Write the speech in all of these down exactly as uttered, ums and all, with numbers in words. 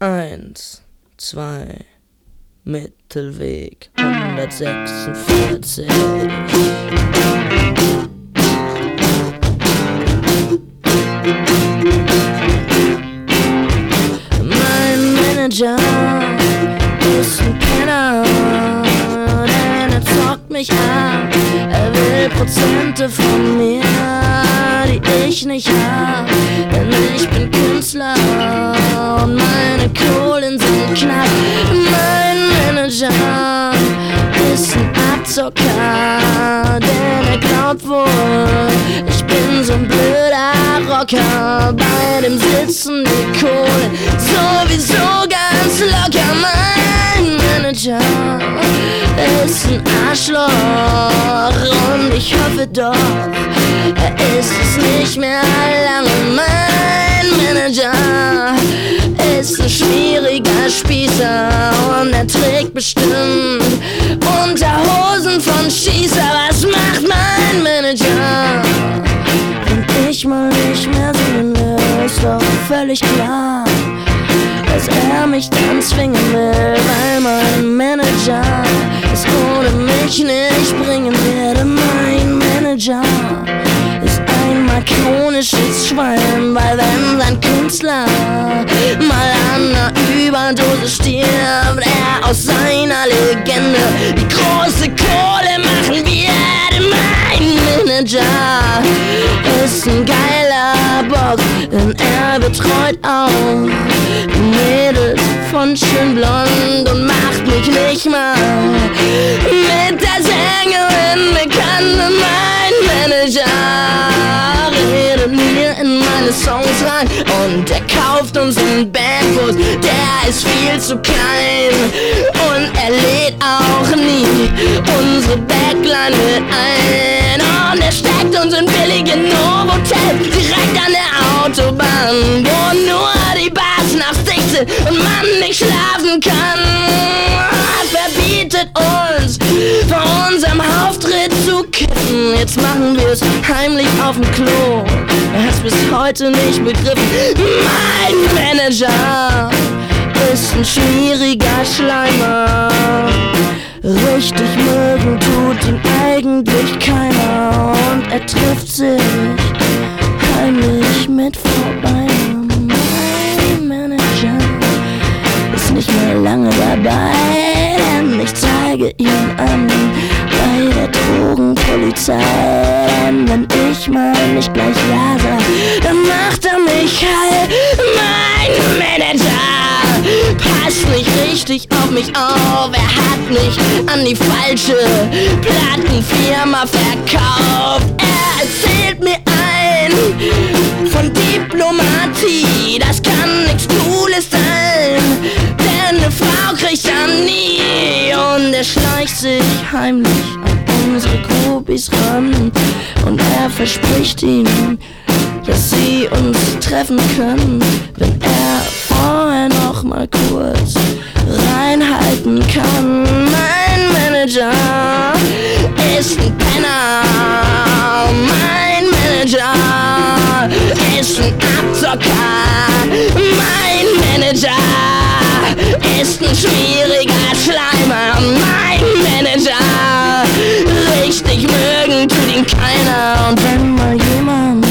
Eins, zwei, Mittelweg hundertsechsundvierzig. Mein Manager ist ein Penner, denn er zockt mich an. Er will Prozente von mir, die ich nicht hab, denn ich bin Künstler und meine Kohlen sind knapp. Mein Manager ist ein Abzocker, denn er glaubt wohl, ich bin so ein blöder Rocker. Bei dem sitzen die Kohlen sowieso ganz locker. Mein Manager ist ein Arschloch und ich hoffe doch, er ist es nicht mehr lange. Mein Manager ist ein schwieriger Spießer und er trägt bestimmt Unterhosen von Schießer. Was macht mein Manager, wenn ich mal nicht mehr singen will? Ist doch völlig klar, dass er mich dann zwingen will, weil mein Manager es ohne mich nicht bringen werde. Mein Manager ist ein makronisches Schwein, weil wenn sein Künstler mal an einer Überdosis stirbt, er aus seiner Legende die große Kohle machen wird. Mein Manager ist ein geiler Bock, denn er betreut auch Mädels von schön blond und macht mich nicht mal mit der Sängerin bekannt. Mein Manager redet mir in meine Songs rein und er kauft uns einen Bandbus, der ist viel zu klein, und er lädt auch nie unsere Backline mit ein, und er steckt uns in billige Novotel direkt an der Autobahn, wo nur die Bars nachts dicht sind und man nicht schlafen kann. Er verbietet uns vor unserem Auftritt zu kippen. Jetzt machen wir es heimlich auf dem Klo. Er hat's bis heute nicht begriffen. Mein Manager ist ein schmieriger Schleimer. Richtig mögen tut ihn eigentlich keiner, und er trifft sich heimlich mit Frau Beiner. Mein Manager ist nicht mehr lange dabei, denn ich zeige ihn an bei der Drogenpolizei. Denn wenn ich mal nicht gleich ja sag, dann macht er mich heil. Mein Manager passt nicht richtig auf mich auf, er hat mich an die falsche Plattenfirma verkauft. Er erzählt mir ein von Diplomatie, das kann nichts Cooles sein, denn eine Frau kriegt er nie, und er schleicht sich heimlich an unsere Groupies ran, und er verspricht ihnen, dass sie uns treffen können, wenn er vorher noch mal kurz reinhalten kann. Mein Manager ist ein Penner, mein Manager ist ein Abzocker, mein Manager ist ein schwieriger Schleimer, mein Manager richtig mögen tut ihn keiner. Und wenn mal jemand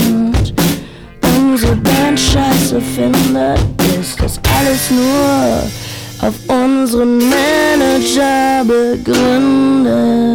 unsere Band scheiße findet, ist das alles nur auf unseren Manager begründet.